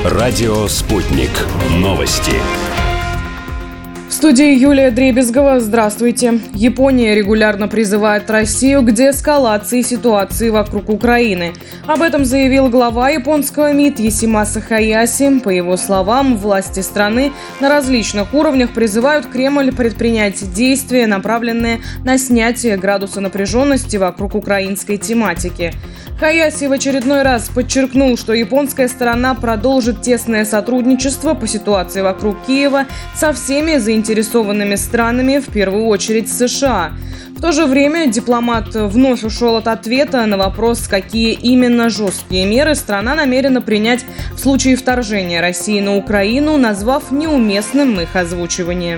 Радио «Спутник». Новости. В студии Юлия Дребезгова. Здравствуйте. Япония регулярно призывает Россию к деэскалации ситуации вокруг Украины. Об этом заявил глава японского МИД Ясимаса Хаяси. По его словам, власти страны на различных уровнях призывают Кремль предпринять действия, направленные на снятие градуса напряженности вокруг украинской тематики. Хаяси в очередной раз подчеркнул, что японская сторона продолжит тесное сотрудничество по ситуации вокруг Киева со всеми заинтересованными странами, в первую очередь США. В то же время дипломат вновь ушел от ответа на вопрос, какие именно жесткие меры страна намерена принять в случае вторжения России на Украину, назвав неуместным их озвучивание.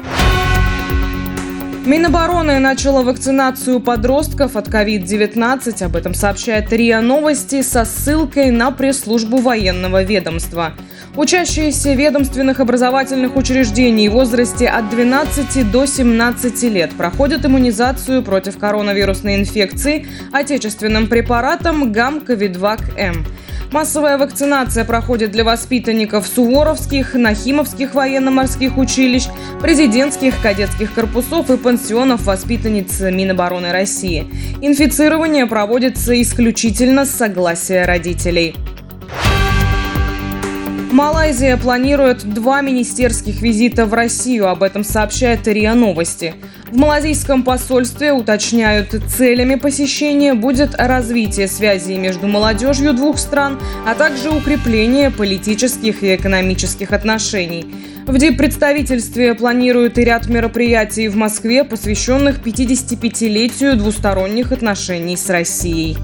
Минобороны начала вакцинацию подростков от COVID-19. Об этом сообщает РИА Новости со ссылкой на пресс-службу военного ведомства. Учащиеся ведомственных образовательных учреждений в возрасте от 12 до 17 лет проходят иммунизацию против коронавирусной инфекции отечественным препаратом Гамковидвак-М. Массовая вакцинация проходит для воспитанников Суворовских, Нахимовских военно-морских училищ, президентских кадетских корпусов и пансионов воспитанниц Минобороны России. Инфицирование проводится исключительно с согласия родителей. Малайзия планирует 2 министерских визита в Россию. Об этом сообщает РИА Новости. В малазийском посольстве уточняют, целями посещения будет развитие связей между молодежью двух стран, а также укрепление политических и экономических отношений. В диппредставительстве планируют и ряд мероприятий в Москве, посвященных 55-летию двусторонних отношений с Россией.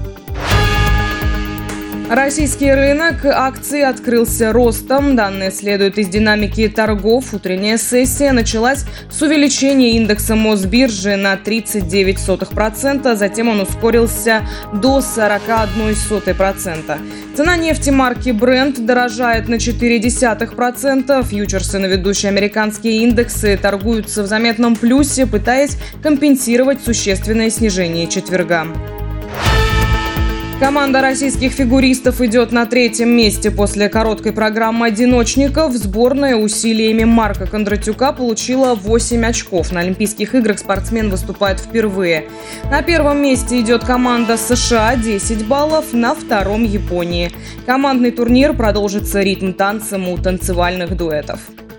Российский рынок акций открылся ростом. Данные следуют из динамики торгов. Утренняя сессия началась с увеличения индекса Мосбиржи на 0,39%. Затем он ускорился до 0,41%. Цена нефти марки Brent дорожает на 0,4%. Фьючерсы на ведущие американские индексы торгуются в заметном плюсе, пытаясь компенсировать существенное снижение четверга. Команда российских фигуристов идет на 3-м месте после короткой программы одиночников. Сборная усилиями Марка Кондратюка получила 8 очков. На Олимпийских играх спортсмен выступает впервые. На 1-м месте идет команда США – 10 баллов, на 2-м – Японии. Командный турнир продолжится ритм-танцем у танцевальных дуэтов.